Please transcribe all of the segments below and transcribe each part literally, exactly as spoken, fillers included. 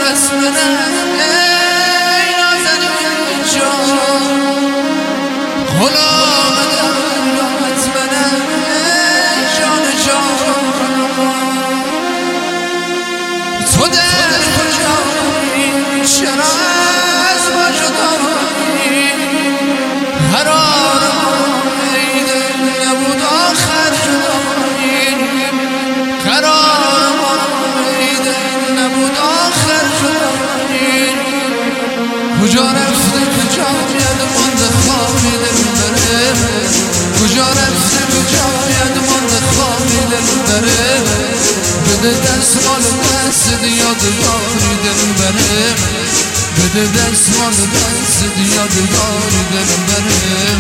اسمنه ای نازنین جان غلام دریات منه ای جان جان تو در کجایی چرا از ما جدایی قرار ما ای دل نبود آخر جدایی قرار ما ای دل نبود آخر جدایی کجا رفته کجا یاد مانده خوابی دل بره کجا رفته کجا یاد مانده خوابی دل بره بده دست مال دست یادگاری دل بره بده دست مال دست یادگاری دل بره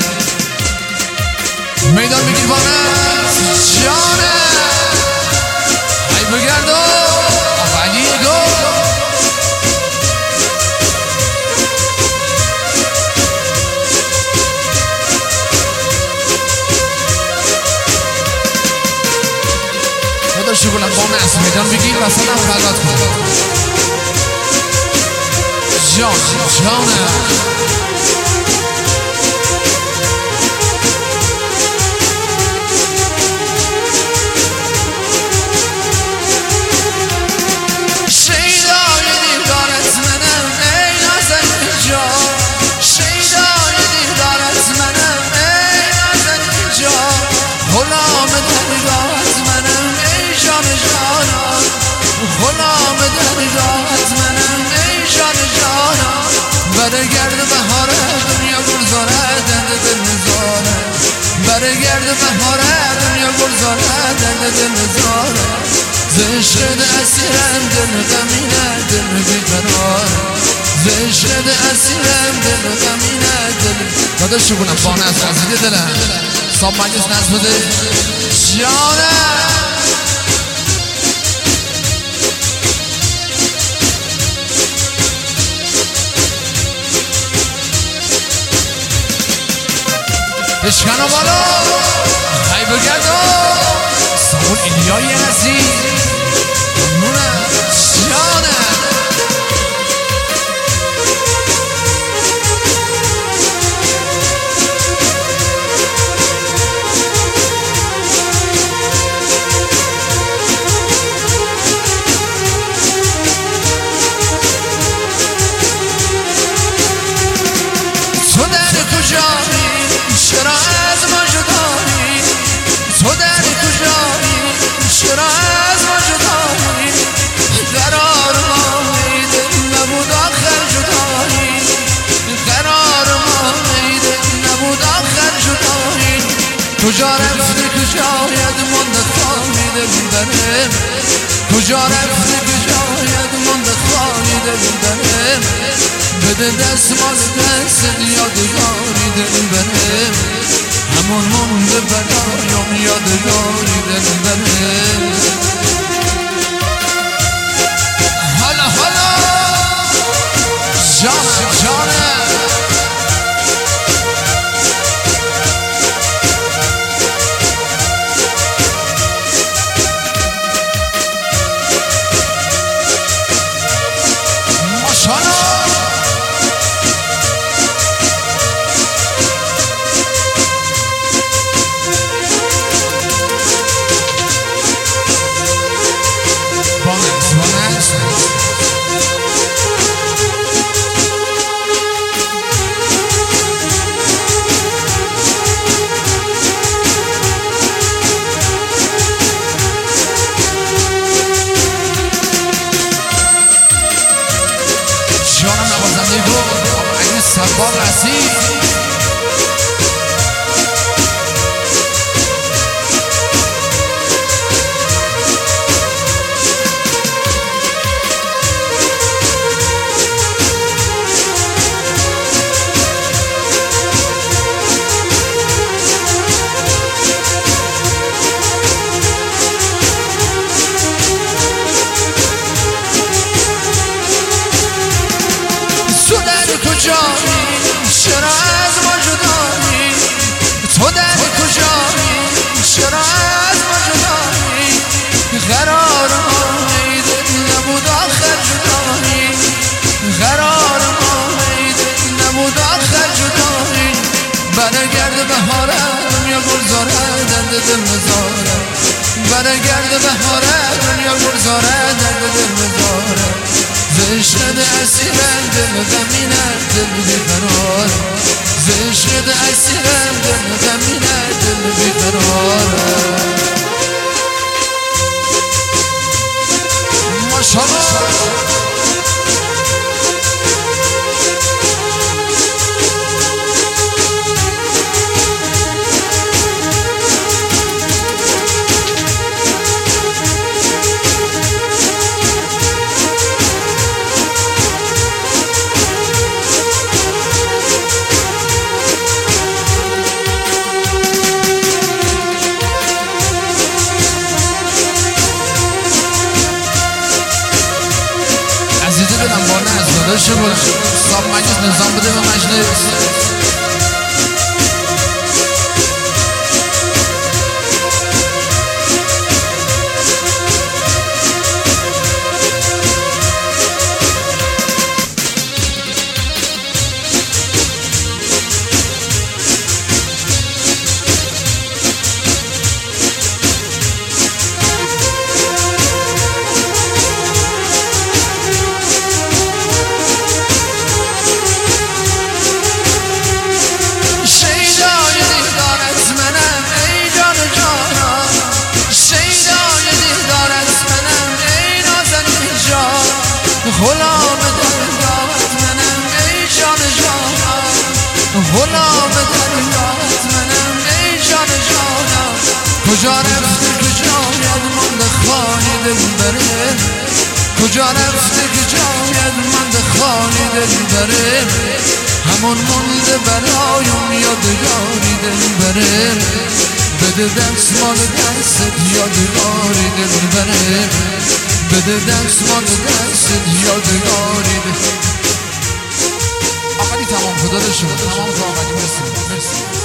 میدان بگیر بانست جانه ای بگرد و اولی گو خدا شکلم بانست میدان بگیر و سلام فقط کن جان جانه غلام دریات منم ای جان جانم برگرد بهاره دنیا گلزاره درد دل نزاره برگرد بهاره دنیا گلزاره درد دل نزاره زشقد اسیرم دل غمینه دل بیقراره زشقد اسیرم دل غمینه دل داده شکونم بانه از عزیزی دلم صاب مجلس نصف بده جانم اشکانو بالا ای بگرد و سامون ایلیای عزیز ممنونه جانه تو در کجایی چرا از ما جدایی تو در کجایی چرا از ما جدایی قرار ما میده نبود آخر جدایی قرار ما میده نبود آخر جدایی کجا رفته کجا یاد مانده خواهی دل بره کجا رفته کجا یاد مانده خواهی دل بره بده دست مال دست یادگاری دل بره همون مونده برایم یادگاری دل بره حالا حالا جان جانه دل مزاره برگرد بهاره دنیا گلزاره درد دل مزاره زشت اسیرم دل غمینه دل بیقراره زشت اسیرم دل غمینه دل بیقراره ماشاءالله داشته باش صاحب مجلس نظام بده به مجلس غلام دریات منم ای جان جانم غلام دریات منم ای جان جانم کجا رفته کجا ید مانده خانی دل بره کجا رفته کجا ید مانده خانی دل بره همون مونده برایم یادگاری دل بره بده دست مال دست یادگاری دل بره بده دست مال دست یادگاری ده آقا دی تمام خدا داشته تمام تا آقا دی مرسی مرسی